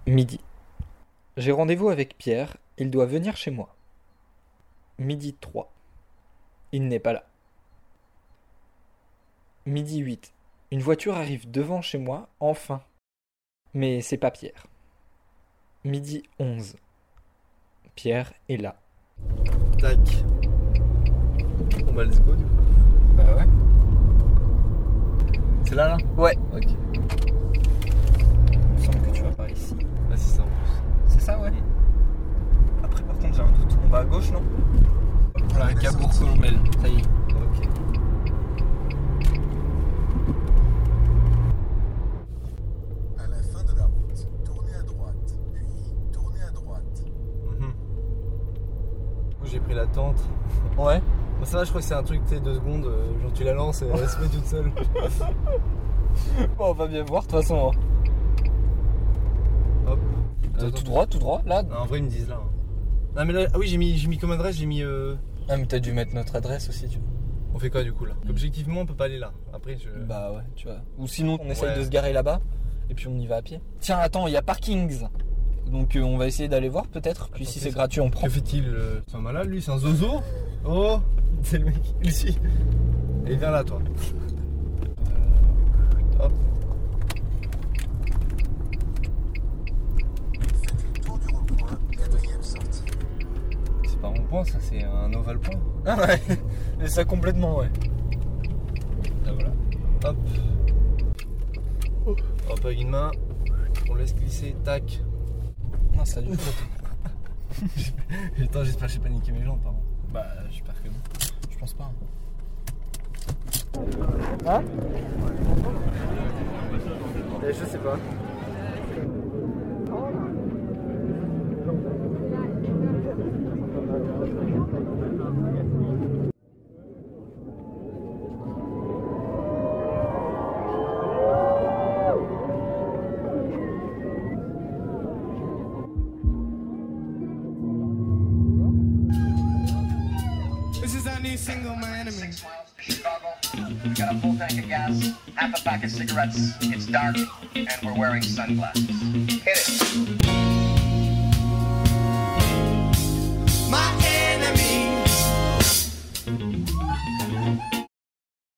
Midi. J'ai rendez-vous avec Pierre, il doit venir chez moi. Midi 3. Il n'est pas là. Midi 8. Une voiture arrive devant chez moi, enfin. Mais c'est pas Pierre. Midi 11. Pierre est là. Tac. Bon bah let's go du coup. Bah ouais. C'est là? Ouais. Ok. Il me semble que tu vas par ici. Ah c'est ça en plus. C'est ça, ouais. Après, par contre, j'ai un doute. On va à gauche, non? Voilà, Cabourg Colombelle. Ça y est. Ok. À la fin de la route, tournez à droite, puis tournez à droite. Du coup j'ai pris la tente. Ouais. Bon, ça va, je crois que c'est un truc, tu sais, 2 secondes, genre tu la lances et elle se met toute seule. Bon, on va bien voir, de toute façon. Hein. Hop. Tout droit, là. Non, en vrai ils me disent là. Hein. Non mais là, ah oui j'ai mis comme adresse, j'ai mis... Ah, mais t'as dû mettre notre adresse aussi, tu vois. On fait quoi du coup là? Objectivement on peut pas aller là. Après je... Bah ouais, tu vois. Ou sinon, on essaye Ouais. de se garer là-bas, et puis on y va à pied. Tiens, attends, il y a Parkings. Donc on va essayer d'aller voir peut-être, puis si c'est gratuit, on prend. Que fait-il C'est un malade lui, c'est un zozo? Oh. C'est le mec, ici. Et viens là toi. Hop. Faites le tour du rond-point, quatrième sortie. C'est pas un rond-point, ça c'est un ovale point. Ah ouais, mais ça complètement, ouais. Là voilà. Hop. Hop avec une main. On laisse glisser, tac. Non, ça a dû Attends, j'espère que j'ai paniqué mes jambes pardon. Bah, j'espère que non. Je pense pas. Hein? Je sais pas. This is our new single, My Enemy. Chicago. We got a full tank of gas, half a pack of cigarettes. It's dark, and we're wearing sunglasses. Hit it.